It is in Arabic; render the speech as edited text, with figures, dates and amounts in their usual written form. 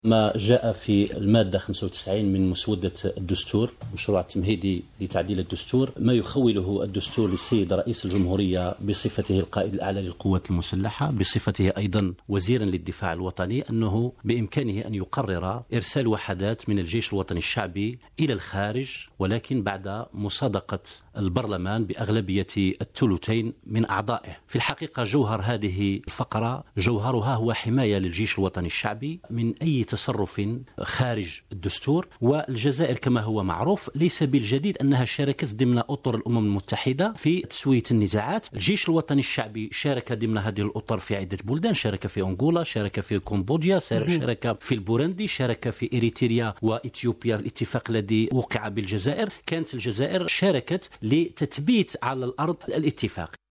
ما جاء في المادة 95 من مسودة الدستور، مشروع التمهيدي لتعديل الدستور، ما يخوله الدستور للسيد رئيس الجمهورية بصفته القائد الأعلى للقوات المسلحة، بصفته أيضا وزيرا للدفاع الوطني، أنه بإمكانه أن يقرر إرسال وحدات من الجيش الوطني الشعبي إلى الخارج، ولكن بعد مصادقة البرلمان بأغلبية الثلثين من أعضائه. في الحقيقة جوهر هذه الفقرة جوهرها هو حماية للجيش الوطني الشعبي من أي تصرف خارج الدستور. والجزائر كما هو معروف ليس بالجديد أنها شاركت ضمن أطر الأمم المتحدة في تسوية النزاعات. الجيش الوطني الشعبي شارك ضمن هذه الأطر في عدة بلدان، شارك في أنغولا، شارك في كمبوديا، شارك في البوروندي، شارك في إريتريا وإثيوبيا، الاتفاق الذي وقع بالجزائر. كانت الجزائر شاركت لتثبيت على الأرض الاتفاق.